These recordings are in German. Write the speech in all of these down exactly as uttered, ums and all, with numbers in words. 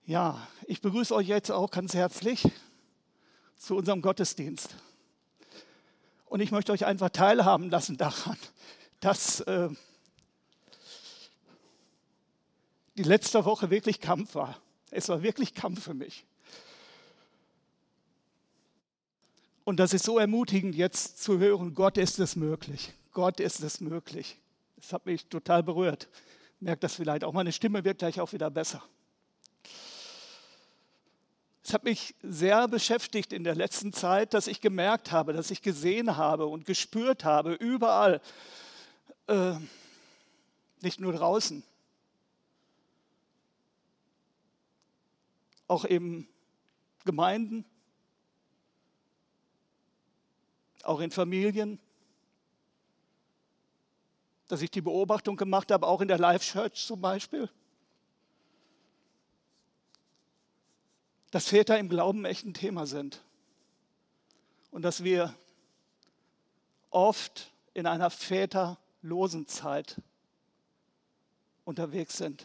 Ja, ich begrüße euch jetzt auch ganz herzlich zu unserem Gottesdienst. Und ich möchte euch einfach teilhaben lassen daran, dass äh, die letzte Woche wirklich Kampf war. Es war wirklich Kampf für mich. Und das ist so ermutigend, jetzt zu hören, Gott ist es möglich. Gott ist es möglich. Das hat mich total berührt. Merkt das vielleicht auch, meine Stimme wird gleich auch wieder besser. Es hat mich sehr beschäftigt in der letzten Zeit, dass ich gemerkt habe, dass ich gesehen habe und gespürt habe, überall, äh, nicht nur draußen, auch in Gemeinden, auch in Familien, dass ich die Beobachtung gemacht habe, auch in der Life Church zum Beispiel, dass Väter im Glauben echt ein Thema sind und dass wir oft in einer väterlosen Zeit unterwegs sind.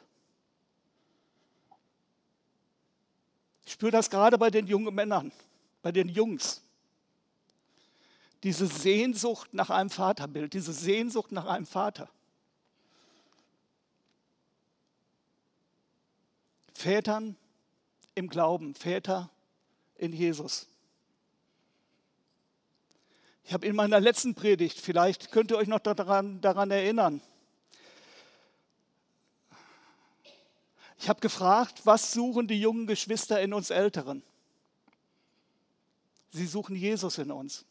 Ich spüre das gerade bei den jungen Männern, bei den Jungs. Diese Sehnsucht nach einem Vaterbild, diese Sehnsucht nach einem Vater. Vätern im Glauben, Väter in Jesus. Ich habe in meiner letzten Predigt, vielleicht könnt ihr euch noch daran, daran erinnern, ich habe gefragt, was suchen die jungen Geschwister in uns Älteren? Sie suchen Jesus in uns.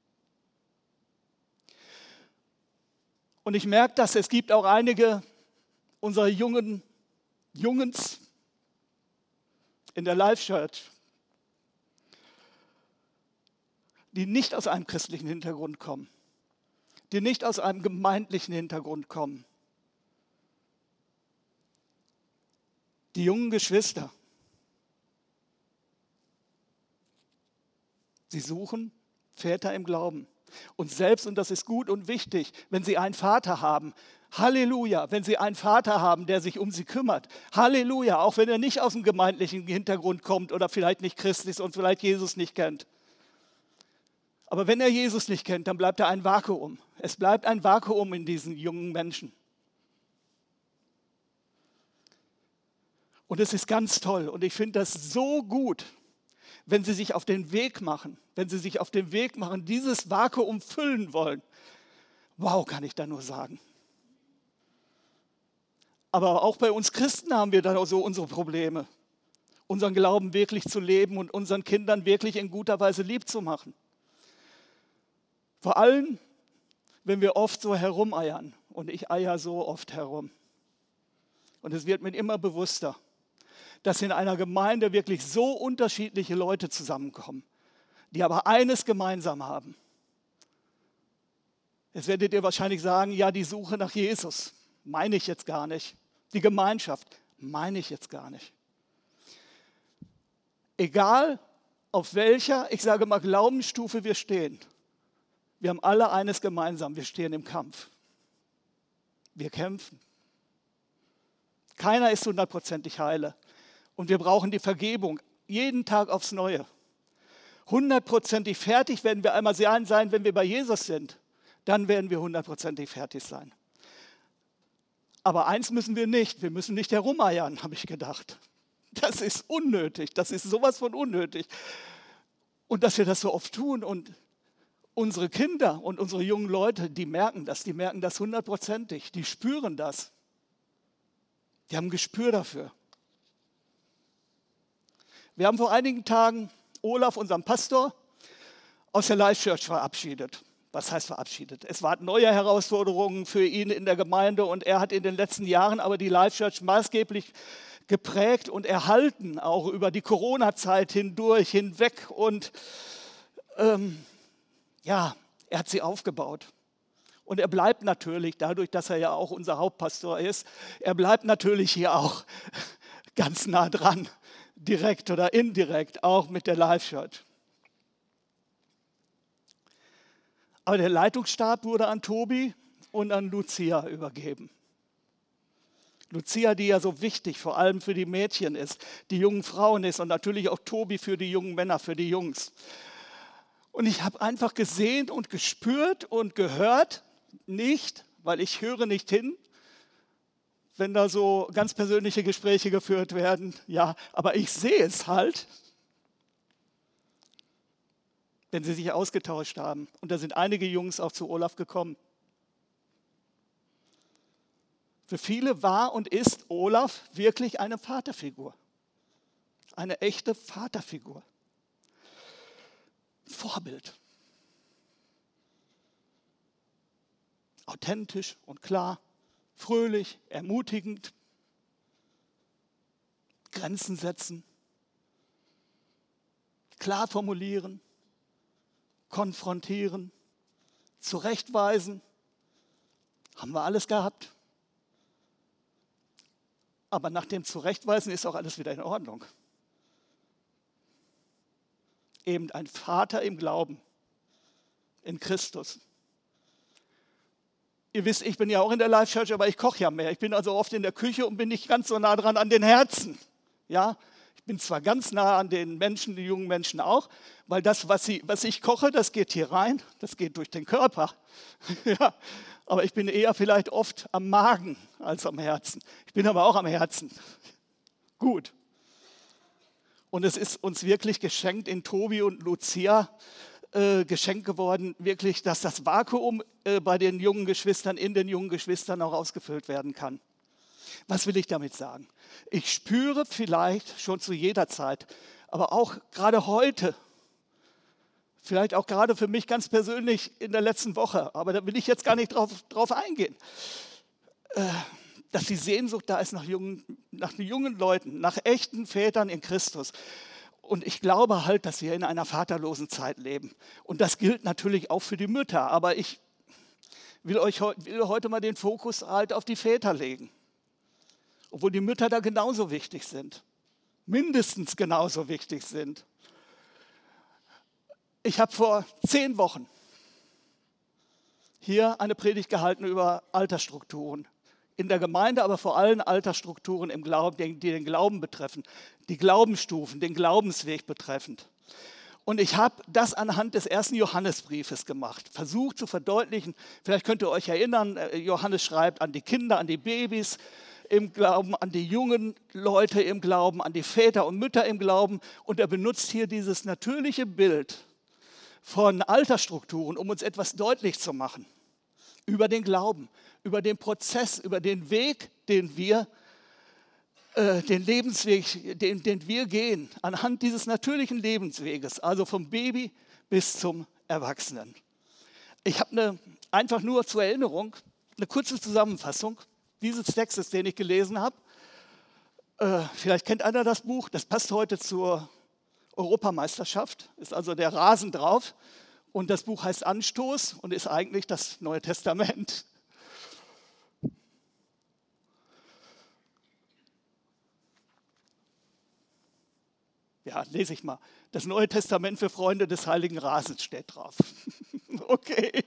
Und ich merke, dass es gibt auch einige unserer jungen Jungens in der Life Church, die nicht aus einem christlichen Hintergrund kommen, die nicht aus einem gemeindlichen Hintergrund kommen. Die jungen Geschwister, sie suchen Väter im Glauben. Und selbst, und das ist gut und wichtig, wenn sie einen Vater haben, Halleluja, wenn sie einen Vater haben, der sich um sie kümmert, Halleluja, auch wenn er nicht aus dem gemeindlichen Hintergrund kommt oder vielleicht nicht Christ ist und vielleicht Jesus nicht kennt. Aber wenn er Jesus nicht kennt, dann bleibt da ein Vakuum. Es bleibt ein Vakuum in diesen jungen Menschen. Und es ist ganz toll und ich finde das so gut, wenn sie sich auf den Weg machen, wenn sie sich auf den Weg machen, dieses Vakuum füllen wollen. Wow, kann ich da nur sagen. Aber auch bei uns Christen haben wir da so unsere Probleme, unseren Glauben wirklich zu leben und unseren Kindern wirklich in guter Weise lieb zu machen. Vor allem, wenn wir oft so herumeiern und ich eier so oft herum. Und es wird mir immer bewusster, dass in einer Gemeinde wirklich so unterschiedliche Leute zusammenkommen, die aber eines gemeinsam haben. Jetzt werdet ihr wahrscheinlich sagen, ja, die Suche nach Jesus, meine ich jetzt gar nicht. Die Gemeinschaft, meine ich jetzt gar nicht. Egal, auf welcher, ich sage mal, Glaubensstufe wir stehen, wir haben alle eines gemeinsam, wir stehen im Kampf. Wir kämpfen. Keiner ist hundertprozentig heile. Und wir brauchen die Vergebung, jeden Tag aufs Neue. Hundertprozentig fertig werden wir einmal sein, wenn wir bei Jesus sind. Dann werden wir hundertprozentig fertig sein. Aber eins müssen wir nicht, wir müssen nicht herumeiern, habe ich gedacht. Das ist unnötig, das ist sowas von unnötig. Und dass wir das so oft tun und unsere Kinder und unsere jungen Leute, die merken das, die merken das hundertprozentig, die spüren das. Die haben ein Gespür dafür. Wir haben vor einigen Tagen Olaf, unseren Pastor, aus der Life Church verabschiedet. Was heißt verabschiedet? Es waren neue Herausforderungen für ihn in der Gemeinde und er hat in den letzten Jahren aber die Life Church maßgeblich geprägt und erhalten, auch über die Corona-Zeit hindurch, hinweg. Und ähm, ja, er hat sie aufgebaut. Und er bleibt natürlich, dadurch, dass er ja auch unser Hauptpastor ist, er bleibt natürlich hier auch ganz nah dran. Direkt oder indirekt, auch mit der Life Church. Aber der Leitungsstab wurde an Tobi und an Lucia übergeben. Lucia, die ja so wichtig vor allem für die Mädchen ist, die jungen Frauen ist und natürlich auch Tobi für die jungen Männer, für die Jungs. Und ich habe einfach gesehen und gespürt und gehört, nicht, weil ich höre nicht hin, wenn da so ganz persönliche Gespräche geführt werden, ja, aber ich sehe es halt, wenn sie sich ausgetauscht haben. Und da sind einige Jungs auch zu Olaf gekommen. Für viele war und ist Olaf wirklich eine Vaterfigur. Eine echte Vaterfigur. Vorbild. Authentisch und klar, fröhlich, ermutigend, Grenzen setzen, klar formulieren, konfrontieren, zurechtweisen. Haben wir alles gehabt. Aber nach dem Zurechtweisen ist auch alles wieder in Ordnung. Eben ein Vater im Glauben, in Christus. Ihr wisst, ich bin ja auch in der Life Church, aber ich koche ja mehr. Ich bin also oft in der Küche und bin nicht ganz so nah dran an den Herzen. Ja, ich bin zwar ganz nah an den Menschen, die jungen Menschen auch, weil das, was, sie, was ich koche, das geht hier rein, das geht durch den Körper. Ja, aber ich bin eher vielleicht oft am Magen als am Herzen. Ich bin aber auch am Herzen. Gut. Und es ist uns wirklich geschenkt in Tobi und Lucia, äh, geschenkt geworden, wirklich, dass das Vakuum äh, bei den jungen Geschwistern, in den jungen Geschwistern auch ausgefüllt werden kann. Was will ich damit sagen? Ich spüre vielleicht schon zu jeder Zeit, aber auch gerade heute, vielleicht auch gerade für mich ganz persönlich in der letzten Woche, aber da will ich jetzt gar nicht drauf, drauf eingehen, äh, dass die Sehnsucht da ist nach jungen, nach jungen Leuten, nach echten Vätern in Christus. Und ich glaube halt, dass wir in einer vaterlosen Zeit leben. Und das gilt natürlich auch für die Mütter. Aber ich will euch will heute mal den Fokus halt auf die Väter legen. Obwohl die Mütter da genauso wichtig sind. Mindestens genauso wichtig sind. Ich habe vor zehn Wochen hier eine Predigt gehalten über Altersstrukturen. In der Gemeinde, aber vor allem Altersstrukturen im Glauben, die den Glauben betreffen, die Glaubensstufen, den Glaubensweg betreffend. Und ich habe das anhand des ersten Johannesbriefes gemacht, versucht zu verdeutlichen, vielleicht könnt ihr euch erinnern, Johannes schreibt an die Kinder, an die Babys im Glauben, an die jungen Leute im Glauben, an die Väter und Mütter im Glauben. Und er benutzt hier dieses natürliche Bild von Altersstrukturen, um uns etwas deutlich zu machen über den Glauben, über den Prozess, über den Weg, den wir, äh, den Lebensweg, den, den wir gehen, anhand dieses natürlichen Lebensweges, also vom Baby bis zum Erwachsenen. Ich habe eine, einfach nur zur Erinnerung eine kurze Zusammenfassung dieses Textes, den ich gelesen habe. Äh, vielleicht kennt einer das Buch, das passt heute zur Europameisterschaft, ist also der Rasen drauf. Und das Buch heißt Anstoß und ist eigentlich das Neue Testament. Ja, lese ich mal. Das Neue Testament für Freunde des Heiligen Rasens steht drauf. Okay.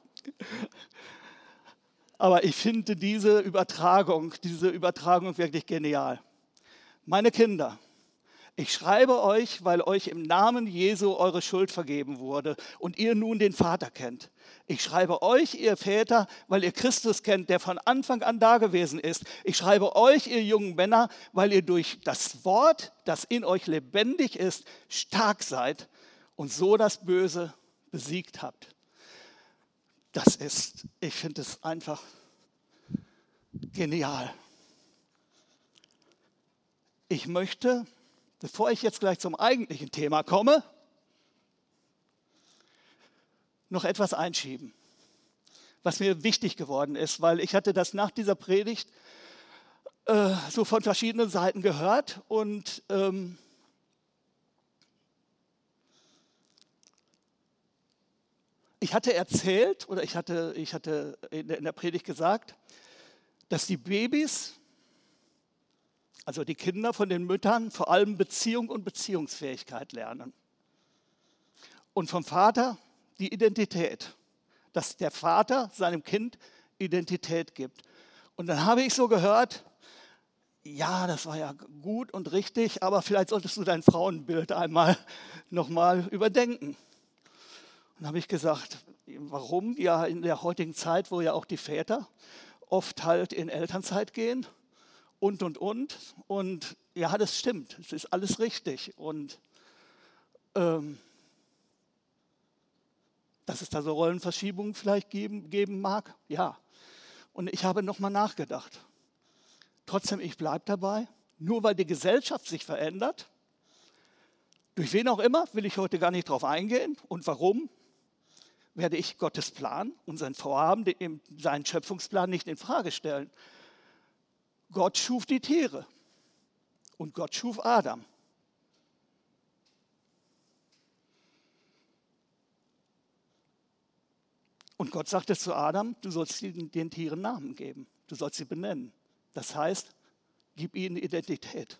Aber ich finde diese Übertragung, diese Übertragung wirklich genial. Meine Kinder, ich schreibe euch, weil euch im Namen Jesu eure Schuld vergeben wurde und ihr nun den Vater kennt. Ich schreibe euch, ihr Väter, weil ihr Christus kennt, der von Anfang an da gewesen ist. Ich schreibe euch, ihr jungen Männer, weil ihr durch das Wort, das in euch lebendig ist, stark seid und so das Böse besiegt habt. Das ist, ich finde es einfach genial. Ich möchte, bevor ich jetzt gleich zum eigentlichen Thema komme, noch etwas einschieben, was mir wichtig geworden ist, weil ich hatte das nach dieser Predigt äh, so von verschiedenen Seiten gehört und ähm, ich hatte erzählt oder ich hatte, ich hatte in der, in der Predigt gesagt, dass die Babys, also die Kinder von den Müttern, vor allem Beziehung und Beziehungsfähigkeit lernen. Und vom Vater die Identität, dass der Vater seinem Kind Identität gibt. Und dann habe ich so gehört, ja, das war ja gut und richtig, aber vielleicht solltest du dein Frauenbild einmal nochmal überdenken. Und dann habe ich gesagt, warum? Ja, in der heutigen Zeit, wo ja auch die Väter oft halt in Elternzeit gehen und, und, und. Und ja, das stimmt, es ist alles richtig. Und ähm, dass es da so Rollenverschiebungen vielleicht geben, geben mag, ja. Und ich habe nochmal nachgedacht. Trotzdem, ich bleibe dabei, nur weil die Gesellschaft sich verändert, durch wen auch immer, will ich heute gar nicht drauf eingehen. Und warum? Werde ich Gottes Plan und sein Vorhaben, seinen Schöpfungsplan nicht in Frage stellen. Gott schuf die Tiere und Gott schuf Adam. Und Gott sagte zu Adam, du sollst den, den Tieren Namen geben, du sollst sie benennen. Das heißt, gib ihnen Identität.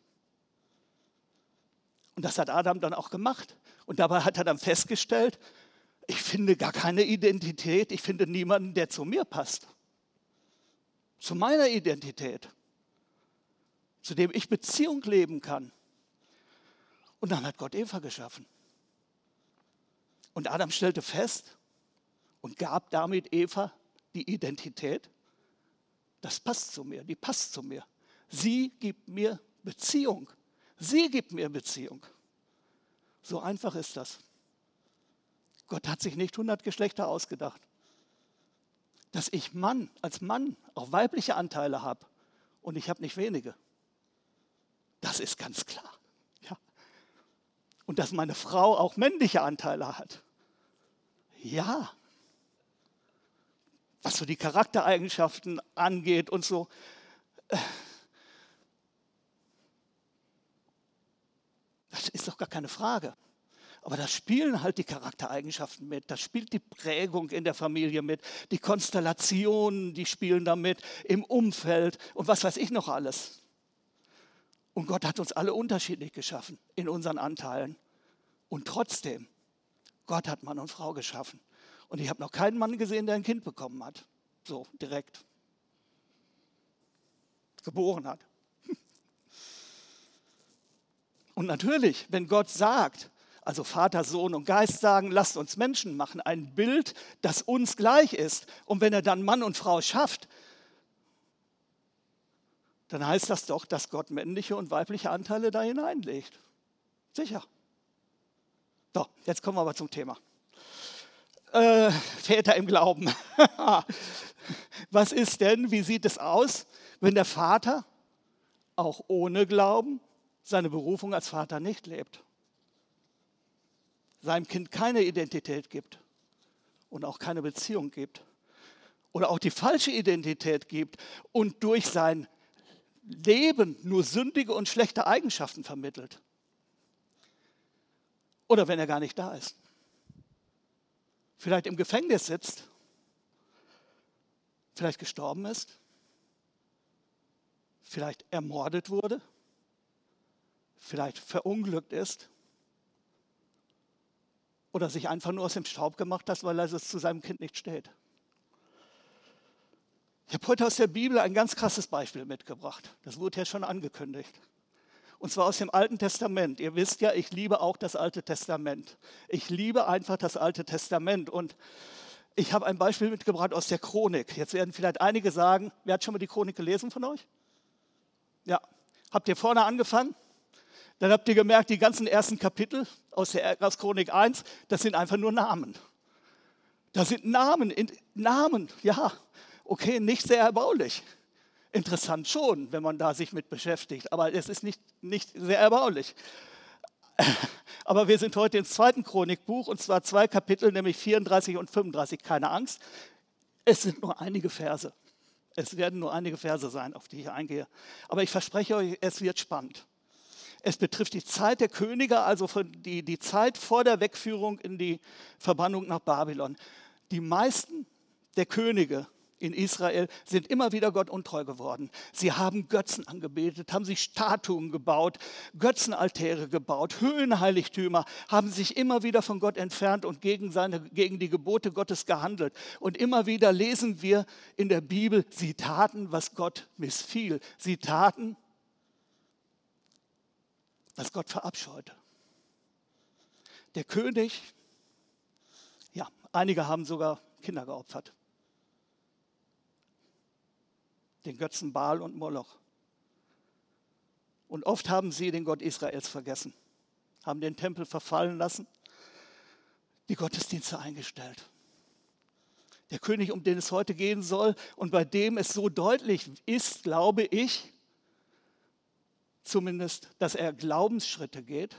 Und das hat Adam dann auch gemacht. Und dabei hat er dann festgestellt, ich finde gar keine Identität, ich finde niemanden, der zu mir passt. Zu meiner Identität, zu dem ich Beziehung leben kann. Und dann hat Gott Eva geschaffen. Und Adam stellte fest und gab damit Eva die Identität, das passt zu mir, die passt zu mir. Sie gibt mir Beziehung. Sie gibt mir Beziehung. So einfach ist das. Gott hat sich nicht hundert Geschlechter ausgedacht. Dass ich Mann, als Mann auch weibliche Anteile habe und ich habe nicht wenige. Das ist ganz klar. Ja. Und dass meine Frau auch männliche Anteile hat. Ja. Was so die Charaktereigenschaften angeht und so. Das ist doch gar keine Frage. Aber da spielen halt die Charaktereigenschaften mit, da spielt die Prägung in der Familie mit, die Konstellationen, die spielen da mit, im Umfeld und was weiß ich noch alles. Und Gott hat uns alle unterschiedlich geschaffen in unseren Anteilen. Und trotzdem, Gott hat Mann und Frau geschaffen. Und ich habe noch keinen Mann gesehen, der ein Kind bekommen hat. So, direkt. Geboren hat. Und natürlich, wenn Gott sagt, also Vater, Sohn und Geist sagen, lasst uns Menschen machen, ein Bild, das uns gleich ist. Und wenn er dann Mann und Frau schafft, dann heißt das doch, dass Gott männliche und weibliche Anteile da hineinlegt. Sicher. So, jetzt kommen wir aber zum Thema. Äh, Väter im Glauben. Was ist denn, wie sieht es aus, wenn der Vater auch ohne Glauben seine Berufung als Vater nicht lebt? Seinem Kind keine Identität gibt und auch keine Beziehung gibt oder auch die falsche Identität gibt und durch sein Leben nur sündige und schlechte Eigenschaften vermittelt. Oder wenn er gar nicht da ist. Vielleicht im Gefängnis sitzt, vielleicht gestorben ist, vielleicht ermordet wurde, vielleicht verunglückt ist oder sich einfach nur aus dem Staub gemacht hat, weil er es zu seinem Kind nicht steht. Ich habe heute aus der Bibel ein ganz krasses Beispiel mitgebracht. Das wurde ja schon angekündigt. Und zwar aus dem Alten Testament. Ihr wisst ja, ich liebe auch das Alte Testament. Ich liebe einfach das Alte Testament. Und ich habe ein Beispiel mitgebracht aus der Chronik. Jetzt werden vielleicht einige sagen, wer hat schon mal die Chronik gelesen von euch? Ja. Habt ihr vorne angefangen? Dann habt ihr gemerkt, die ganzen ersten Kapitel aus, der, aus Chronik eins, das sind einfach nur Namen. Das sind Namen, in, Namen, ja, okay, nicht sehr erbaulich. Interessant schon, wenn man da sich mit beschäftigt, aber es ist nicht, nicht sehr erbaulich. Aber wir sind heute im zweiten Chronikbuch und zwar zwei Kapitel, nämlich vierunddreißig und fünfunddreißig, keine Angst. Es sind nur einige Verse. Es werden nur einige Verse sein, auf die ich eingehe. Aber ich verspreche euch, es wird spannend. Es betrifft die Zeit der Könige, also die, die Zeit vor der Wegführung in die Verbannung nach Babylon. Die meisten der Könige in Israel sind immer wieder Gott untreu geworden. Sie haben Götzen angebetet, haben sich Statuen gebaut, Götzenaltäre gebaut, Höhenheiligtümer, haben sich immer wieder von Gott entfernt und gegen, seine, gegen die Gebote Gottes gehandelt. Und immer wieder lesen wir in der Bibel, sie taten, was Gott missfiel. Sie taten, das Gott verabscheute. Der König, ja, einige haben sogar Kinder geopfert. Den Götzen Baal und Moloch. Und oft haben sie den Gott Israels vergessen, haben den Tempel verfallen lassen, die Gottesdienste eingestellt. Der König, um den es heute gehen soll und bei dem es so deutlich ist, glaube ich, zumindest, dass er Glaubensschritte geht,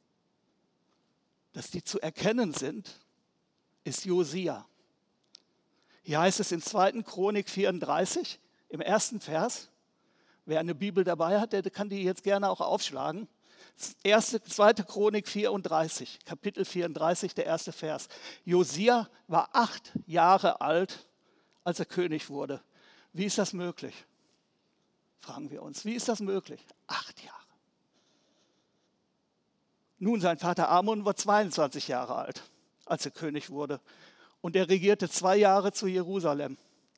dass die zu erkennen sind, ist Josia. Hier heißt es in zweiten Chronik vierunddreißig, im ersten Vers, wer eine Bibel dabei hat, der kann die jetzt gerne auch aufschlagen. Erste, zweite Chronik vierunddreißig, Kapitel vierunddreißig, der erste Vers. Josia war acht Jahre alt, als er König wurde. Wie ist das möglich? Fragen wir uns. Wie ist das möglich? Acht Jahre. Nun, sein Vater Amon war zweiundzwanzig Jahre alt, als er König wurde. Und er regierte zwei Jahre zu Jerusalem.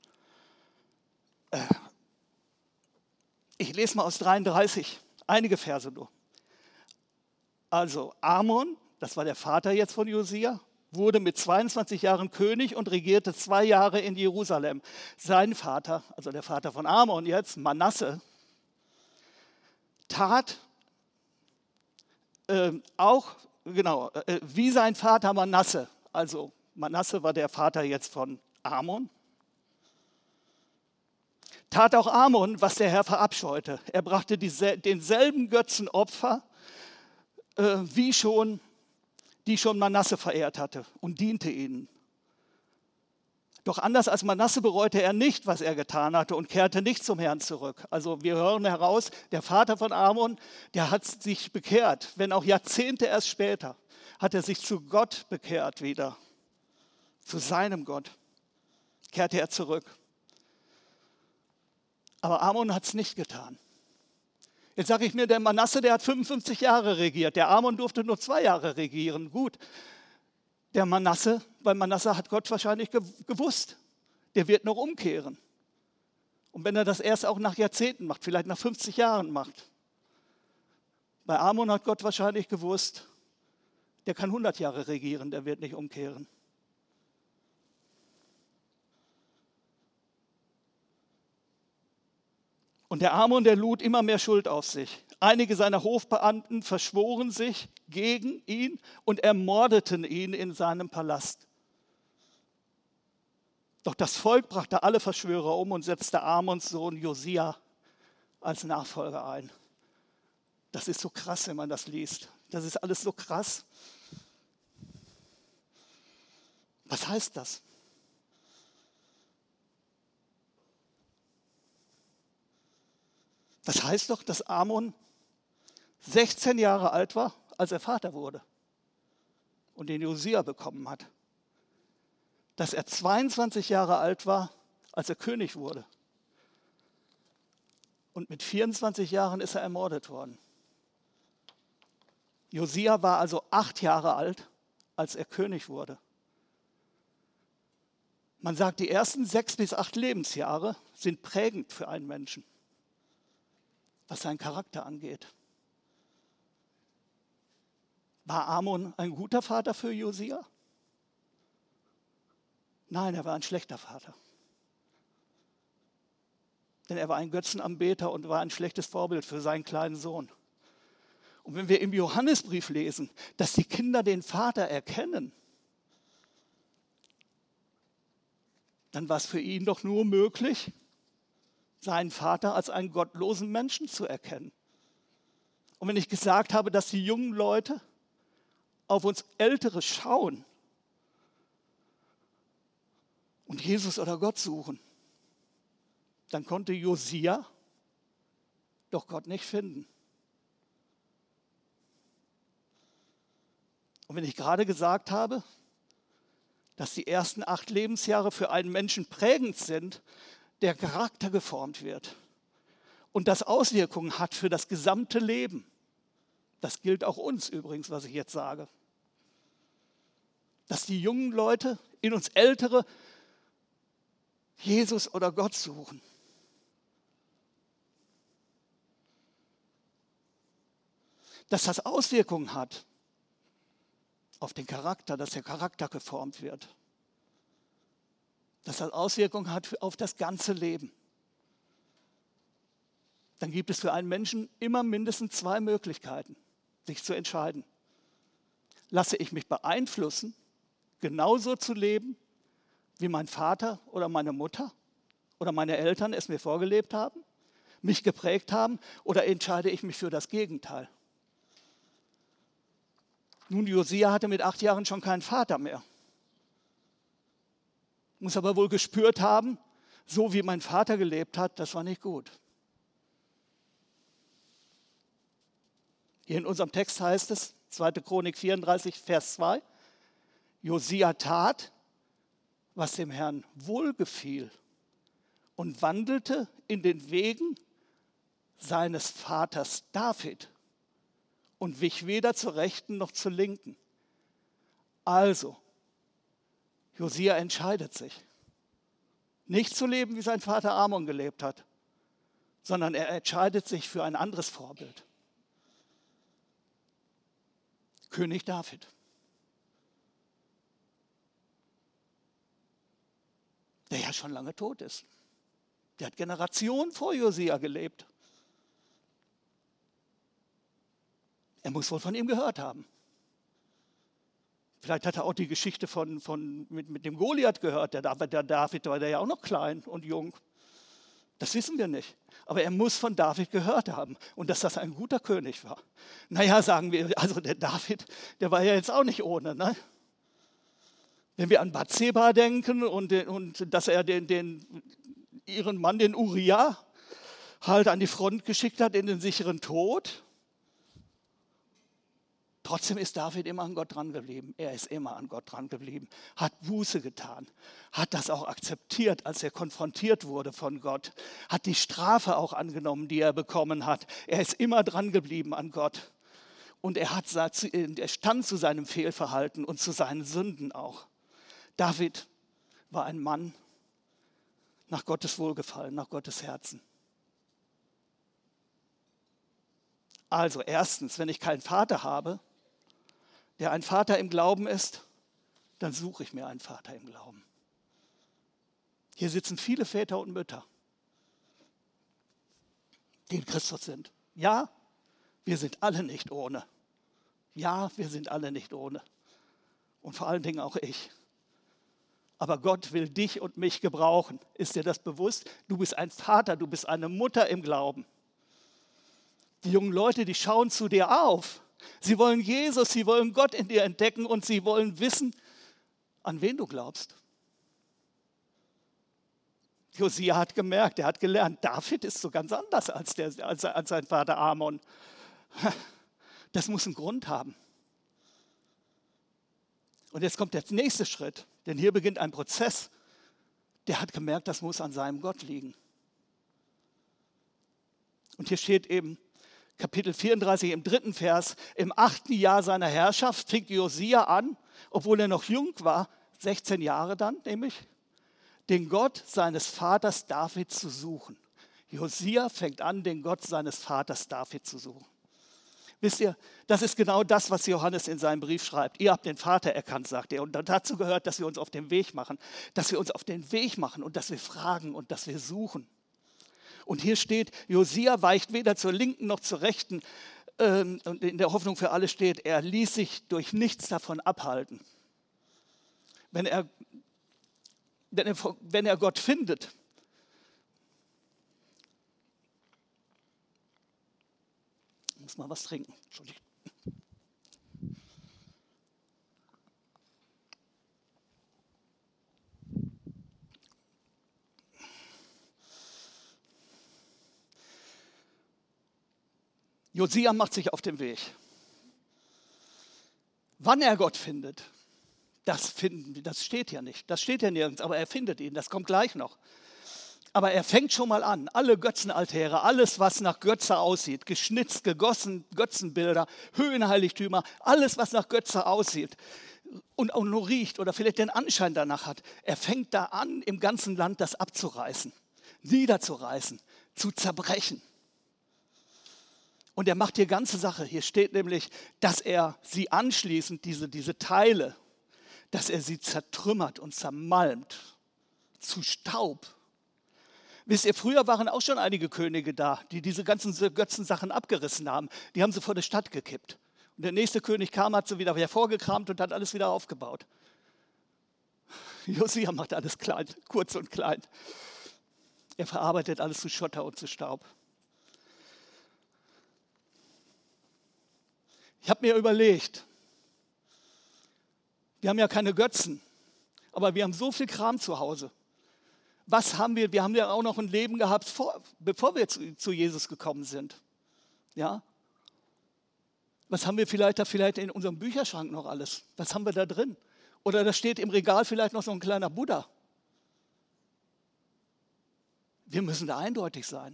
Äh, ich lese mal aus dreiunddreißig, einige Verse nur. Also Amon, das war der Vater jetzt von Josia, wurde mit zweiundzwanzig Jahren König und regierte zwei Jahre in Jerusalem. Sein Vater, also der Vater von Amon jetzt, Manasse, tat äh, auch, genau, äh, wie sein Vater Manasse, also Manasse war der Vater jetzt von Amon, tat auch Amon, was der Herr verabscheute. Er brachte diese, denselben Götzenopfer, äh, wie schon, die schon Manasse verehrt hatte und diente ihnen. Doch anders als Manasse bereute er nicht, was er getan hatte und kehrte nicht zum Herrn zurück. Also wir hören heraus, der Vater von Amon, der hat sich bekehrt, wenn auch Jahrzehnte erst später, hat er sich zu Gott bekehrt wieder, zu seinem Gott, kehrte er zurück. Aber Amon hat es nicht getan. Jetzt sage ich mir, der Manasse, der hat fünfundfünfzig Jahre regiert, der Amon durfte nur zwei Jahre regieren, gut. Der Manasse, weil Manasse hat Gott wahrscheinlich gewusst, der wird noch umkehren. Und wenn er das erst auch nach Jahrzehnten macht, vielleicht nach fünfzig Jahren macht. Bei Amon hat Gott wahrscheinlich gewusst, der kann hundert Jahre regieren, der wird nicht umkehren. Und der Amon, der lud immer mehr Schuld auf sich. Einige seiner Hofbeamten verschworen sich gegen ihn und ermordeten ihn in seinem Palast. Doch das Volk brachte alle Verschwörer um und setzte Amons Sohn Josia als Nachfolger ein. Das ist so krass, wenn man das liest. Das ist alles so krass. Was heißt das? Das heißt doch, dass Amon sechzehn Jahre alt war, als er Vater wurde und den Josia bekommen hat. Dass er zweiundzwanzig Jahre alt war, als er König wurde. Und mit vierundzwanzig Jahren ist er ermordet worden. Josia war also acht Jahre alt, als er König wurde. Man sagt, die ersten sechs bis acht Lebensjahre sind prägend für einen Menschen, was seinen Charakter angeht. War Amon ein guter Vater für Josia? Nein, er war ein schlechter Vater. Denn er war ein Götzenanbeter und war ein schlechtes Vorbild für seinen kleinen Sohn. Und wenn wir im Johannesbrief lesen, dass die Kinder den Vater erkennen, dann war es für ihn doch nur möglich, seinen Vater als einen gottlosen Menschen zu erkennen. Und wenn ich gesagt habe, dass die jungen Leute auf uns Ältere schauen und Jesus oder Gott suchen, dann konnte Josia doch Gott nicht finden. Und wenn ich gerade gesagt habe, dass die ersten acht Lebensjahre für einen Menschen prägend sind, der Charakter geformt wird und das Auswirkungen hat für das gesamte Leben. Das gilt auch uns übrigens, was ich jetzt sage. Dass die jungen Leute in uns Ältere Jesus oder Gott suchen. dass das Auswirkungen hat auf den Charakter, dass der Charakter geformt wird. Dass das Auswirkungen hat auf das ganze Leben. Dann gibt es für einen Menschen immer mindestens zwei Möglichkeiten, sich zu entscheiden. Lasse ich mich beeinflussen, genauso zu leben, wie mein Vater oder meine Mutter oder meine Eltern es mir vorgelebt haben, mich geprägt haben, oder entscheide ich mich für das Gegenteil? Nun, Josia hatte mit acht Jahren schon keinen Vater mehr. Muss aber wohl gespürt haben, so wie mein Vater gelebt hat, das war nicht gut. Hier in unserem Text heißt es, zweite Chronik vierunddreißig, Vers zwei, Josia tat, was dem Herrn wohlgefiel und wandelte in den Wegen seines Vaters David und wich weder zur Rechten noch zur Linken. Also, Josia entscheidet sich, nicht zu leben, wie sein Vater Amon gelebt hat, sondern er entscheidet sich für ein anderes Vorbild. König David. Der ja schon lange tot ist. Der hat Generationen vor Josia gelebt. Er muss wohl von ihm gehört haben. Vielleicht hat er auch die Geschichte von, von, mit, mit dem Goliath gehört. Der David, der David war der ja auch noch klein und jung. Das wissen wir nicht. Aber er muss von David gehört haben. Und dass das ein guter König war. Naja, sagen wir, also der David, der war ja jetzt auch nicht ohne. Ne? Wenn wir an Bathseba denken und, und dass er den, den, ihren Mann, den Uriah, halt an die Front geschickt hat in den sicheren Tod. Trotzdem ist David immer an Gott dran geblieben. Er ist immer an Gott dran geblieben, hat Buße getan, hat das auch akzeptiert, als er konfrontiert wurde von Gott, hat die Strafe auch angenommen, die er bekommen hat. Er ist immer dran geblieben an Gott und er, hat, er stand zu seinem Fehlverhalten und zu seinen Sünden auch. David war ein Mann nach Gottes Wohlgefallen, nach Gottes Herzen. Also erstens, wenn ich keinen Vater habe, der ein Vater im Glauben ist, dann suche ich mir einen Vater im Glauben. Hier sitzen viele Väter und Mütter, die in Christus sind. Ja, wir sind alle nicht ohne. Ja, wir sind alle nicht ohne. Und vor allen Dingen auch ich. Aber Gott will dich und mich gebrauchen. Ist dir das bewusst? Du bist ein Vater, du bist eine Mutter im Glauben. Die jungen Leute, die schauen zu dir auf. Sie wollen Jesus, sie wollen Gott in dir entdecken und sie wollen wissen, an wen du glaubst. Josia hat gemerkt, er hat gelernt, David ist so ganz anders als, der, als, als sein Vater Amon. Das muss einen Grund haben. Und jetzt kommt der nächste Schritt, denn hier beginnt ein Prozess. Der hat gemerkt, das muss an seinem Gott liegen. Und hier steht eben, Kapitel vierunddreißig im dritten Vers, im achten Jahr seiner Herrschaft fing Josia an, obwohl er noch jung war, sechzehn Jahre dann nämlich, den Gott seines Vaters David zu suchen. Josia fängt an, den Gott seines Vaters David zu suchen. Wisst ihr, das ist genau das, was Johannes in seinem Brief schreibt. Ihr habt den Vater erkannt, sagt er. Und dazu gehört, dass wir uns auf den Weg machen. Dass wir uns auf den Weg machen und dass wir fragen und dass wir suchen. Und hier steht, Josia weicht weder zur Linken noch zur Rechten. Ähm, und in der Hoffnung für alle steht, er ließ sich durch nichts davon abhalten. Wenn er, wenn er, wenn er Gott findet, ich muss mal was trinken, Entschuldigung. Josia macht sich auf den Weg. Wann er Gott findet, das, finden, das steht ja nicht. Das steht ja nirgends, aber er findet ihn, das kommt gleich noch. Aber er fängt schon mal an. Alle Götzenaltäre, alles, was nach Götze aussieht, geschnitzt, gegossen, Götzenbilder, Höhenheiligtümer, alles, was nach Götze aussieht und auch nur riecht oder vielleicht den Anschein danach hat, er fängt da an, im ganzen Land das abzureißen, niederzureißen, zu zerbrechen. Und er macht die ganze Sache. Hier steht nämlich, dass er sie anschließend, diese, diese Teile, dass er sie zertrümmert und zermalmt zu Staub. Wisst ihr, früher waren auch schon einige Könige da, die diese ganzen Götzensachen abgerissen haben. Die haben sie vor der Stadt gekippt. Und der nächste König kam, hat sie wieder hervorgekramt und hat alles wieder aufgebaut. Josia macht alles klein, kurz und klein. Er verarbeitet alles zu Schotter und zu Staub. Ich habe mir überlegt, wir haben ja keine Götzen, aber wir haben so viel Kram zu Hause. Was haben wir? Wir haben ja auch noch ein Leben gehabt, vor, bevor wir zu, zu Jesus gekommen sind. Ja? Was haben wir vielleicht da vielleicht in unserem Bücherschrank noch alles? Was haben wir da drin? Oder da steht im Regal vielleicht noch so ein kleiner Buddha. Wir müssen da eindeutig sein.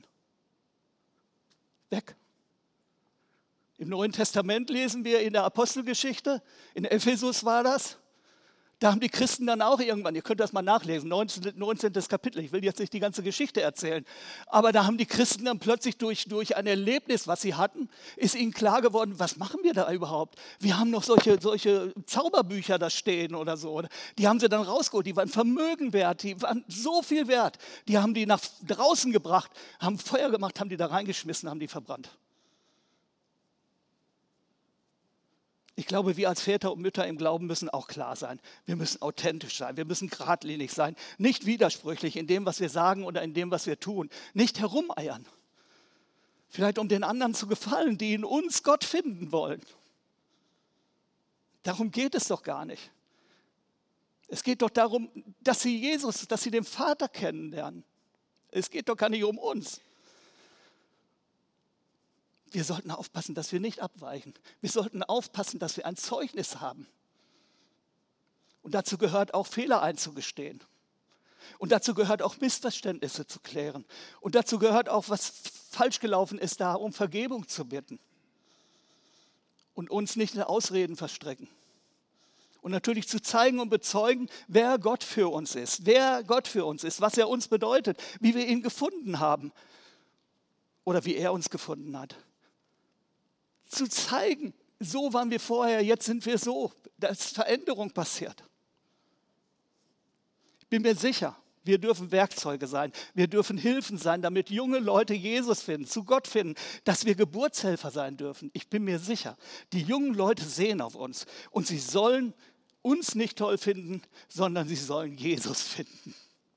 Weg. Im Neuen Testament lesen wir in der Apostelgeschichte, in Ephesus war das, da haben die Christen dann auch irgendwann, ihr könnt das mal nachlesen, neunzehntes Kapitel, ich will jetzt nicht die ganze Geschichte erzählen, aber da haben die Christen dann plötzlich durch, durch ein Erlebnis, was sie hatten, ist ihnen klar geworden, was machen wir da überhaupt? Wir haben noch solche, solche Zauberbücher da stehen oder so. Die haben sie dann rausgeholt, die waren Vermögen wert, die waren so viel wert. Die haben die nach draußen gebracht, haben Feuer gemacht, haben die da reingeschmissen, haben die verbrannt. Ich glaube, wir als Väter und Mütter im Glauben müssen auch klar sein. Wir müssen authentisch sein, wir müssen geradlinig sein, nicht widersprüchlich in dem, was wir sagen oder in dem, was wir tun. Nicht herumeiern. Vielleicht um den anderen zu gefallen, die in uns Gott finden wollen. Darum geht es doch gar nicht. Es geht doch darum, dass sie Jesus, dass sie den Vater kennenlernen. Es geht doch gar nicht um uns. Wir sollten aufpassen, dass wir nicht abweichen. Wir sollten aufpassen, dass wir ein Zeugnis haben. Und dazu gehört auch, Fehler einzugestehen. Und dazu gehört auch, Missverständnisse zu klären. Und dazu gehört auch, was falsch gelaufen ist, da um Vergebung zu bitten. Und uns nicht in Ausreden verstricken. Und natürlich zu zeigen und bezeugen, wer Gott für uns ist. Wer Gott für uns ist, was er uns bedeutet, wie wir ihn gefunden haben. Oder wie er uns gefunden hat. Zu zeigen, so waren wir vorher, jetzt sind wir so. Da ist Veränderung passiert. Ich bin mir sicher, wir dürfen Werkzeuge sein. Wir dürfen Hilfen sein, damit junge Leute Jesus finden, zu Gott finden, dass wir Geburtshelfer sein dürfen. Ich bin mir sicher, die jungen Leute sehen auf uns und sie sollen uns nicht toll finden, sondern sie sollen Jesus finden.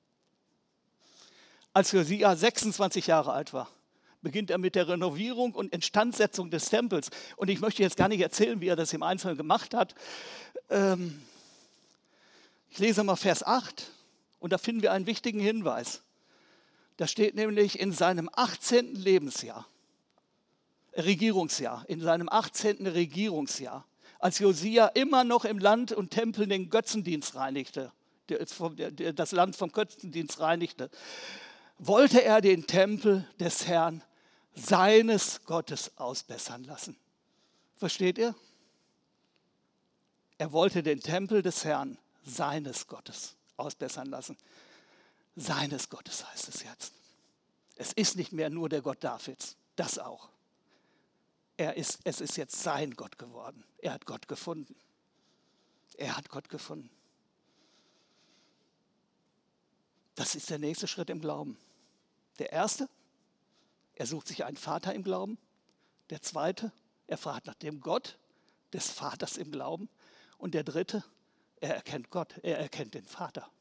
Als Josia sechsundzwanzig Jahre alt war, beginnt er mit der Renovierung und Instandsetzung des Tempels. Und ich möchte jetzt gar nicht erzählen, wie er das im Einzelnen gemacht hat. Ähm ich lese mal Vers acht und da finden wir einen wichtigen Hinweis. Da steht nämlich in seinem achtzehnten Lebensjahr, äh, Regierungsjahr, in seinem achtzehnten Regierungsjahr, als Josia immer noch im Land und Tempel den Götzendienst reinigte, das Land vom Götzendienst reinigte, wollte er den Tempel des Herrn, seines Gottes, ausbessern lassen. Versteht ihr? Er wollte den Tempel des Herrn, seines Gottes, ausbessern lassen. Seines Gottes heißt es jetzt. Es ist nicht mehr nur der Gott Davids, das auch. Er ist, es ist jetzt sein Gott geworden. Er hat Gott gefunden. Er hat Gott gefunden. Das ist der nächste Schritt im Glauben. Der erste, er sucht sich einen Vater im Glauben. Der zweite, er fragt nach dem Gott des Vaters im Glauben. Und der dritte, er erkennt Gott, er erkennt den Vater.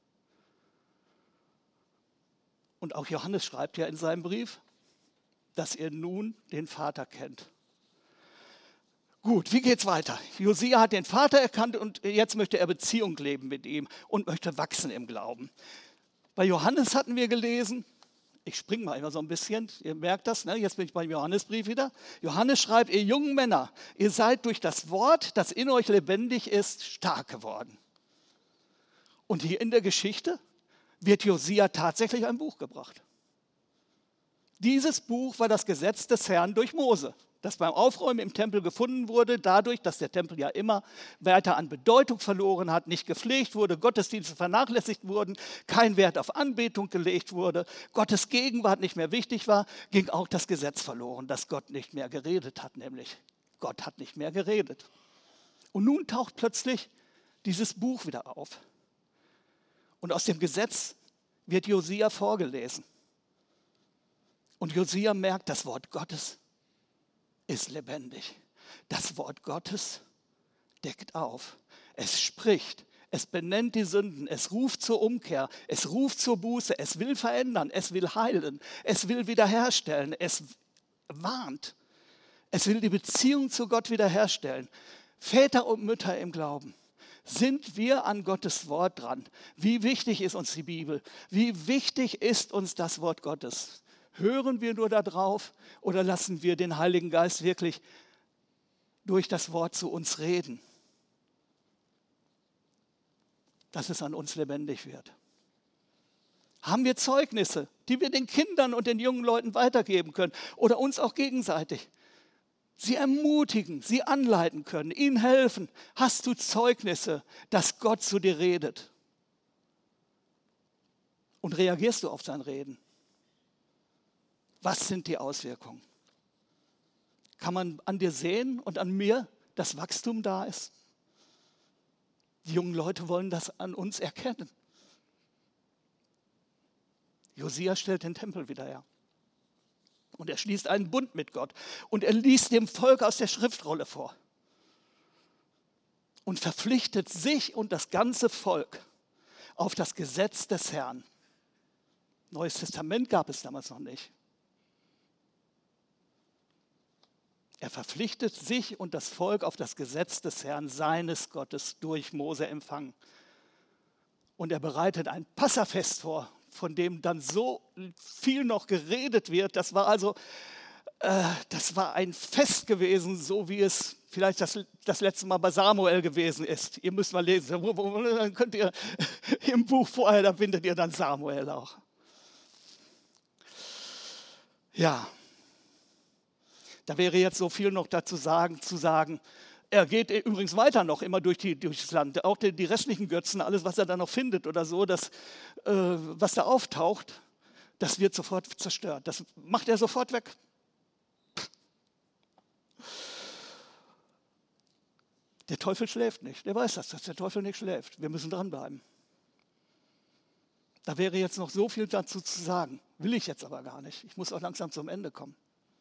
Und auch Johannes schreibt ja in seinem Brief, dass ihr nun den Vater kennt. Gut, wie geht's weiter? Josia hat den Vater erkannt und jetzt möchte er Beziehung leben mit ihm und möchte wachsen im Glauben. Bei Johannes hatten wir gelesen, ich springe mal immer so ein bisschen, ihr merkt das, ne? Jetzt bin ich beim Johannesbrief wieder. Johannes schreibt, ihr jungen Männer, ihr seid durch das Wort, das in euch lebendig ist, stark geworden. Und hier in der Geschichte wird Josia tatsächlich ein Buch gebracht. Dieses Buch war das Gesetz des Herrn durch Mose. das beim Aufräumen im Tempel gefunden wurde, dadurch, dass der Tempel ja immer weiter an Bedeutung verloren hat, nicht gepflegt wurde, Gottesdienste vernachlässigt wurden, kein Wert auf Anbetung gelegt wurde, Gottes Gegenwart nicht mehr wichtig war, ging auch das Gesetz verloren, dass Gott nicht mehr geredet hat, nämlich Gott hat nicht mehr geredet. Und nun taucht plötzlich dieses Buch wieder auf. Und aus dem Gesetz wird Josia vorgelesen. Und Josia merkt, das Wort Gottes ist lebendig. Das Wort Gottes deckt auf. Es spricht, es benennt die Sünden, es ruft zur Umkehr, es ruft zur Buße, es will verändern, es will heilen, es will wiederherstellen, es warnt, es will die Beziehung zu Gott wiederherstellen. Väter und Mütter im Glauben, sind wir an Gottes Wort dran? Wie wichtig ist uns die Bibel? Wie wichtig ist uns das Wort Gottes? Hören wir nur darauf oder lassen wir den Heiligen Geist wirklich durch das Wort zu uns reden, dass es an uns lebendig wird? Haben wir Zeugnisse, die wir den Kindern und den jungen Leuten weitergeben können oder uns auch gegenseitig? Sie ermutigen, sie anleiten können, ihnen helfen. Hast du Zeugnisse, dass Gott zu dir redet? Und reagierst du auf sein Reden? Was sind die Auswirkungen? Kann man an dir sehen und an mir, dass Wachstum da ist? Die jungen Leute wollen das an uns erkennen. Josia stellt den Tempel wieder her. Und er schließt einen Bund mit Gott. Und er liest dem Volk aus der Schriftrolle vor. Und verpflichtet sich und das ganze Volk auf das Gesetz des Herrn. Neues Testament gab es damals noch nicht. Er verpflichtet sich und das Volk auf das Gesetz des Herrn, seines Gottes, durch Mose empfangen. Und er bereitet ein Passafest vor, von dem dann so viel noch geredet wird. Das war also, äh, das war ein Fest gewesen, so wie es vielleicht das, das letzte Mal bei Samuel gewesen ist. Ihr müsst mal lesen, dann könnt ihr im Buch vorher, da findet ihr dann Samuel auch. Ja. Da wäre jetzt so viel noch dazu sagen, zu sagen. Er geht übrigens weiter noch immer durch die, durchs Land. Auch die, die restlichen Götzen, alles, was er da noch findet oder so, das, äh, was da auftaucht, das wird sofort zerstört. Das macht er sofort weg. Der Teufel schläft nicht. Der weiß das, dass der Teufel nicht schläft. Wir müssen dranbleiben. Da wäre jetzt noch so viel dazu zu sagen. Will ich jetzt aber gar nicht. Ich muss auch langsam zum Ende kommen.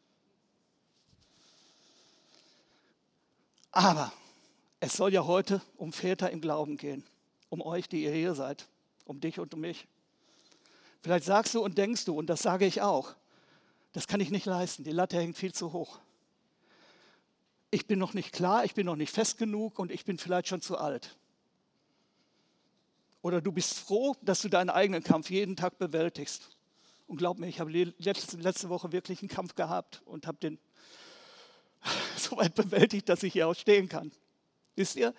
Aber es soll ja heute um Väter im Glauben gehen, um euch, die ihr hier seid, um dich und um mich. Vielleicht sagst du und denkst du, und das sage ich auch, das kann ich nicht leisten, die Latte hängt viel zu hoch. Ich bin noch nicht klar, ich bin noch nicht fest genug und ich bin vielleicht schon zu alt. Oder du bist froh, dass du deinen eigenen Kampf jeden Tag bewältigst. Und glaub mir, ich habe letzte, letzte Woche wirklich einen Kampf gehabt und habe den so weit bewältigt, dass ich hier auch stehen kann. Wisst ihr?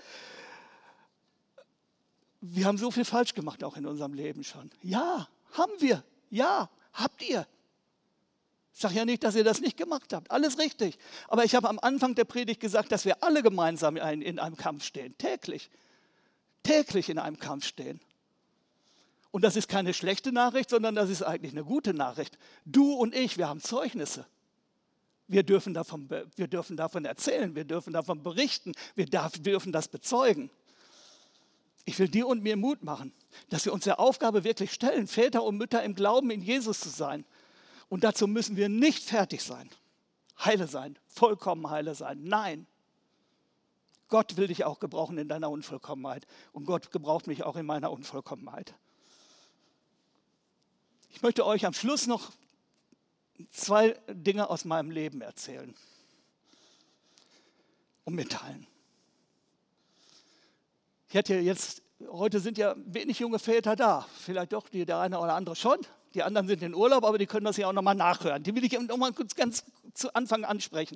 Wir haben so viel falsch gemacht, auch in unserem Leben schon. Ja, haben wir. Ja, habt ihr. Ich sage ja nicht, dass ihr das nicht gemacht habt. Alles richtig. Aber ich habe am Anfang der Predigt gesagt, dass wir alle gemeinsam in einem Kampf stehen. Täglich. Täglich in einem Kampf stehen. Und das ist keine schlechte Nachricht, sondern das ist eigentlich eine gute Nachricht. Du und ich, wir haben Zeugnisse. Wir dürfen davon, wir dürfen davon erzählen, wir dürfen davon berichten, wir darf, dürfen das bezeugen. Ich will dir und mir Mut machen, dass wir uns der Aufgabe wirklich stellen, Väter und Mütter im Glauben in Jesus zu sein. Und dazu müssen wir nicht fertig sein, heile sein, vollkommen heile sein. Nein, Gott will dich auch gebrauchen in deiner Unvollkommenheit. Und Gott gebraucht mich auch in meiner Unvollkommenheit. Ich möchte euch am Schluss noch zwei Dinge aus meinem Leben erzählen und mitteilen. Ich hätte jetzt, heute sind ja wenig junge Väter da, vielleicht doch die, der eine oder andere schon, die anderen sind in Urlaub, aber die können das ja auch nochmal nachhören. Die will ich nochmal ganz zu Anfang ansprechen.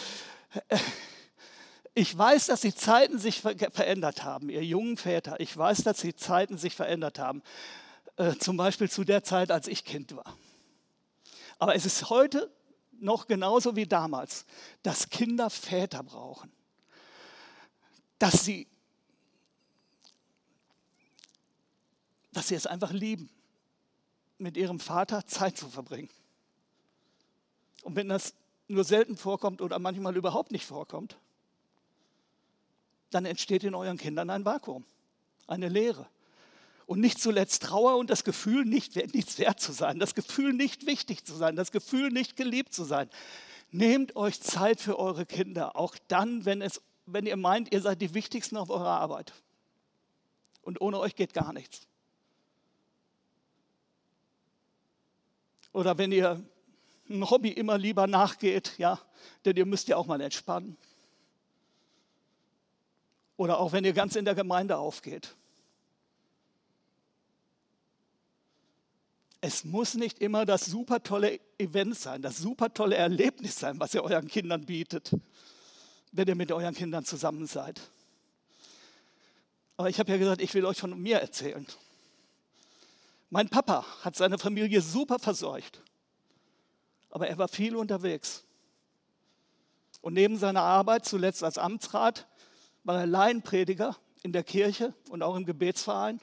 Ich weiß, dass die Zeiten sich verändert haben, ihr jungen Väter. Ich weiß, dass die Zeiten sich verändert haben. Äh, zum Beispiel zu der Zeit, als ich Kind war. Aber es ist heute noch genauso wie damals, dass Kinder Väter brauchen. Dass sie, dass sie es einfach lieben, mit ihrem Vater Zeit zu verbringen. Und wenn das nur selten vorkommt oder manchmal überhaupt nicht vorkommt, dann entsteht in euren Kindern ein Vakuum, eine Leere. Und nicht zuletzt Trauer und das Gefühl, nicht, nichts wert zu sein, das Gefühl, nicht wichtig zu sein, das Gefühl, nicht geliebt zu sein. Nehmt euch Zeit für eure Kinder, auch dann, wenn, es, wenn ihr meint, ihr seid die Wichtigsten auf eurer Arbeit. Und ohne euch geht gar nichts. Oder wenn ihr ein Hobby immer lieber nachgeht, ja, denn ihr müsst ja auch mal entspannen. Oder auch wenn ihr ganz in der Gemeinde aufgeht. Es muss nicht immer das super tolle Event sein, das super tolle Erlebnis sein, was ihr euren Kindern bietet, wenn ihr mit euren Kindern zusammen seid. Aber ich habe ja gesagt, ich will euch von mir erzählen. Mein Papa hat seine Familie super versorgt, aber er war viel unterwegs. Und neben seiner Arbeit, zuletzt als Amtsrat, war er Laienprediger in der Kirche und auch im Gebetsverein.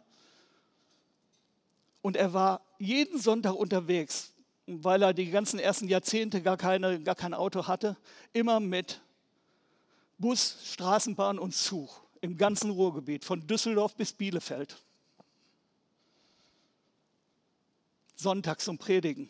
Und er war jeden Sonntag unterwegs, weil er die ganzen ersten Jahrzehnte gar, keine, gar kein Auto hatte, immer mit Bus, Straßenbahn und Zug im ganzen Ruhrgebiet, von Düsseldorf bis Bielefeld. Sonntags zum Predigen.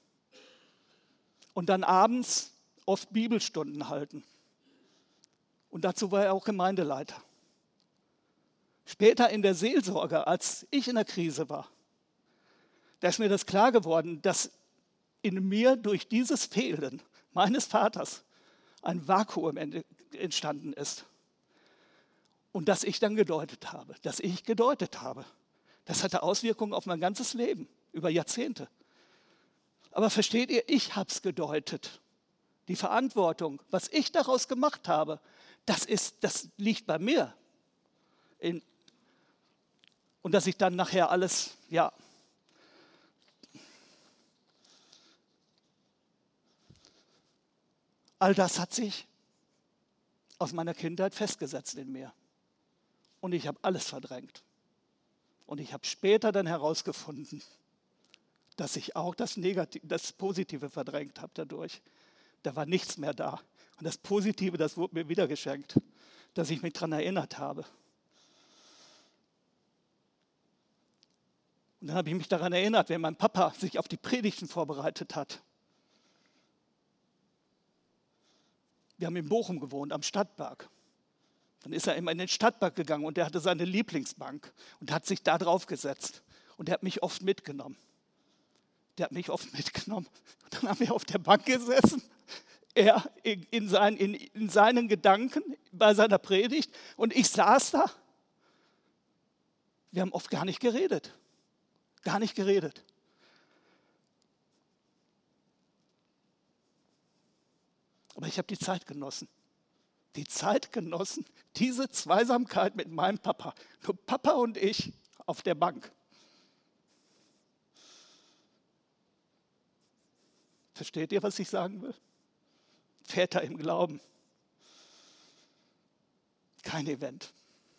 Und dann abends oft Bibelstunden halten. Und dazu war er auch Gemeindeleiter. Später in der Seelsorge, als ich in der Krise war, da ist mir das klar geworden, dass in mir durch dieses Fehlen meines Vaters ein Vakuum entstanden ist. Und dass ich dann gedeutet habe, dass ich gedeutet habe. Das hatte Auswirkungen auf mein ganzes Leben, über Jahrzehnte. Aber versteht ihr, ich habe es gedeutet. Die Verantwortung, was ich daraus gemacht habe, das, ist, das liegt bei mir. In, und dass ich dann nachher alles, ja, all das hat sich aus meiner Kindheit festgesetzt in mir. Und ich habe alles verdrängt. Und ich habe später dann herausgefunden, dass ich auch das Negative, das Positive verdrängt habe dadurch. Da war nichts mehr da. Und das Positive, das wurde mir wieder geschenkt, dass ich mich daran erinnert habe. Und dann habe ich mich daran erinnert, wenn mein Papa sich auf die Predigten vorbereitet hat. Wir haben in Bochum gewohnt, am Stadtpark. Dann ist er immer in den Stadtpark gegangen und er hatte seine Lieblingsbank und hat sich da drauf gesetzt. Und er hat mich oft mitgenommen. Der hat mich oft mitgenommen. Und dann haben wir auf der Bank gesessen, er in, in, sein, in, in seinen Gedanken bei seiner Predigt und ich saß da. Wir haben oft gar nicht geredet. Gar nicht geredet. Aber ich habe die Zeit genossen. Die Zeit genossen, diese Zweisamkeit mit meinem Papa. Nur Papa und ich auf der Bank. Versteht ihr, was ich sagen will? Väter im Glauben. Kein Event.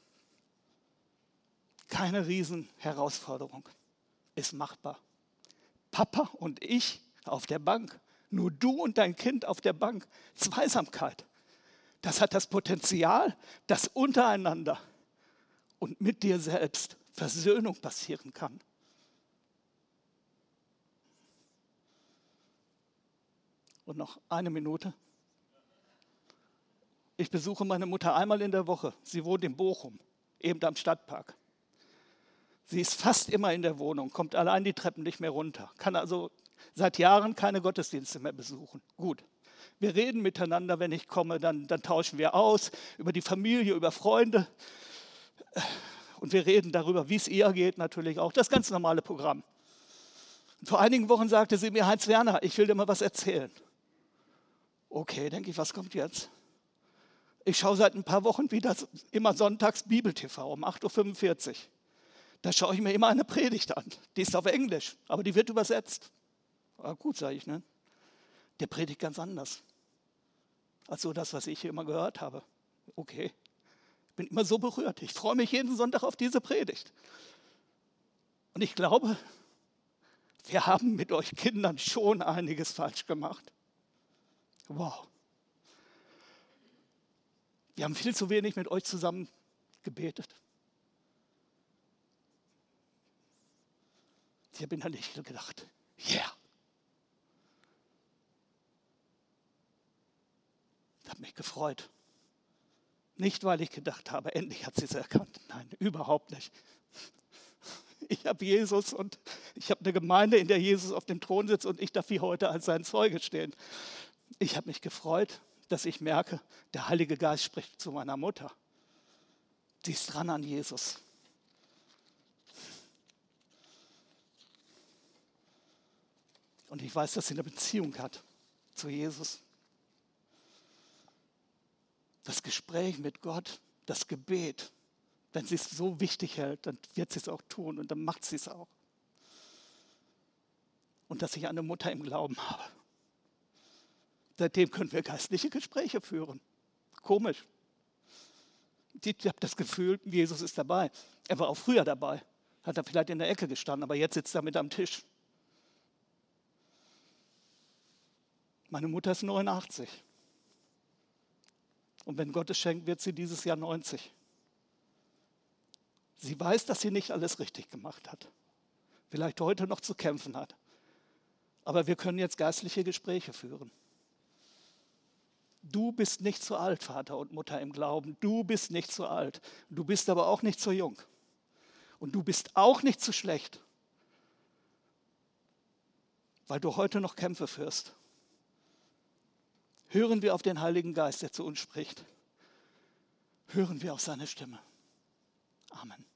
Keine Riesenherausforderung. Ist machbar. Papa und ich auf der Bank. Nur du und dein Kind auf der Bank. Zweisamkeit. Das hat das Potenzial, dass untereinander und mit dir selbst Versöhnung passieren kann. Und noch eine Minute. Ich besuche meine Mutter einmal in der Woche. Sie wohnt in Bochum, eben am Stadtpark. Sie ist fast immer in der Wohnung, kommt allein die Treppen nicht mehr runter, kann also seit Jahren keine Gottesdienste mehr besuchen. Gut, wir reden miteinander, wenn ich komme, dann, dann tauschen wir aus über die Familie, über Freunde. Und wir reden darüber, wie es ihr geht natürlich auch, das ganz normale Programm. Und vor einigen Wochen sagte sie mir, Heinz Werner, ich will dir mal was erzählen. Okay, denke ich, was kommt jetzt? Ich schaue seit ein paar Wochen wieder immer sonntags Bibel-T V um acht Uhr fünfundvierzig. Da schaue ich mir immer eine Predigt an. Die ist auf Englisch, aber die wird übersetzt. Ah, gut, sage ich, ne? der predigt ganz anders. Als so das, was ich hier immer gehört habe. Okay, ich bin immer so berührt. Ich freue mich jeden Sonntag auf diese Predigt. Und ich glaube, wir haben mit euch Kindern schon einiges falsch gemacht. Wow. Wir haben viel zu wenig mit euch zusammen gebetet. Ich habe innerlich gedacht, yeah. Ich habe mich gefreut. Nicht, weil ich gedacht habe, endlich hat sie es erkannt. Nein, überhaupt nicht. Ich habe Jesus und ich habe eine Gemeinde, in der Jesus auf dem Thron sitzt und ich darf wie heute als sein Zeuge stehen. Ich habe mich gefreut, dass ich merke, der Heilige Geist spricht zu meiner Mutter. Sie ist dran an Jesus. Und ich weiß, dass sie eine Beziehung hat zu Jesus. Das Gespräch mit Gott, das Gebet, wenn sie es so wichtig hält, dann wird sie es auch tun und dann macht sie es auch. Und dass ich eine Mutter im Glauben habe. Seitdem können wir geistliche Gespräche führen. Komisch. Ich habe das Gefühl, Jesus ist dabei. Er war auch früher dabei. Hat er vielleicht in der Ecke gestanden, aber jetzt sitzt er mit am Tisch. Meine Mutter ist neunundachtzig. Und wenn Gott es schenkt, wird sie dieses Jahr neunzig. Sie weiß, dass sie nicht alles richtig gemacht hat. Vielleicht heute noch zu kämpfen hat. Aber wir können jetzt geistliche Gespräche führen. Du bist nicht zu alt, Vater und Mutter im Glauben. Du bist nicht zu alt. Du bist aber auch nicht zu jung. Und du bist auch nicht zu schlecht, weil du heute noch Kämpfe führst. Hören wir auf den Heiligen Geist, der zu uns spricht. Hören wir auf seine Stimme. Amen.